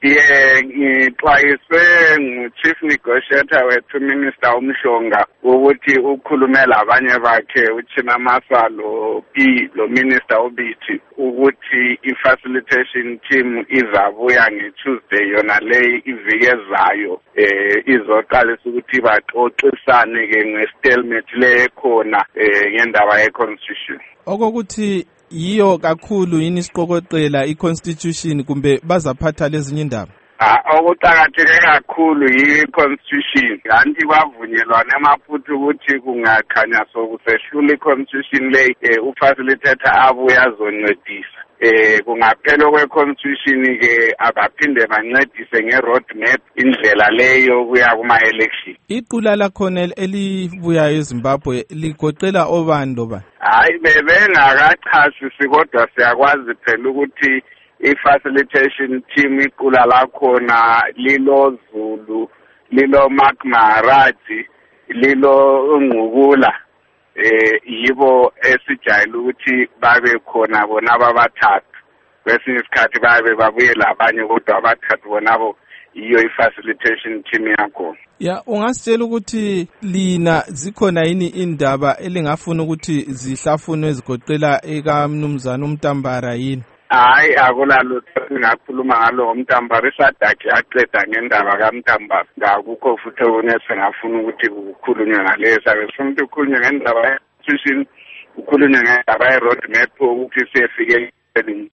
ngixwayiswe ngu-Chief Negotiator wethu Minister uMhlonga ukuthi ukhulume labanye bakhe uChinamasa lo Minister uBithi ukuthi i-facilitation team izabuya ngeTuesday yona le iviki ezayo izoqalisa ukuthi baxoxisane ke nge-stalemate le ekhona ngendaba ye-constitution. Okokuthi yiyo kakhulu yini isiqokoqela i-constitution kumbe bazaphatha lezinye indaba? Okuqakatheke kakhulu yi-constitution kanti kwavunyelwana emaphuthu ukuthi kungakhanya sokusehlula i-constitution le ufacilitator abuye azoncedisa. Kungaphela kwe-constitution ke abaphinde bancedise nge-road map indlela leyo kuya kuma-election. Iqula lakhona elibuyayo eZimbabwe ligoqela obani lobani? Hayi bebengakachasisi kodwa siyakwazi phela ukuthi i-facilitation team iqula lakhona lilo Zulu, lilo Mark Maharaji, lilo Ngqubula. Yibo esijayela ukuthi babe khona bona ababathathu. Kwesinye isikhathi babe babuye labanye kodwa abathathu bonabo iyo i-facilitation team yakho. Ya, ungasitshela ukuthi lina zikhona yini indaba elingafuna ukuthi zihlafunwe ezigoqela ekaMnumzana uMtambara yini? Hayi akulalutho singakhuluma ngalo uMtambara isadakhe aqeda ngendaba kaMtambara. Ngakukho futhi okunye singafuna ukuthi kukhulunywe ngaleyo sabe sifuna ukuthi kukhulunywe ngendaba ye-constitution, kukhulunywe ngendaba ye-road map ukuthi siyefike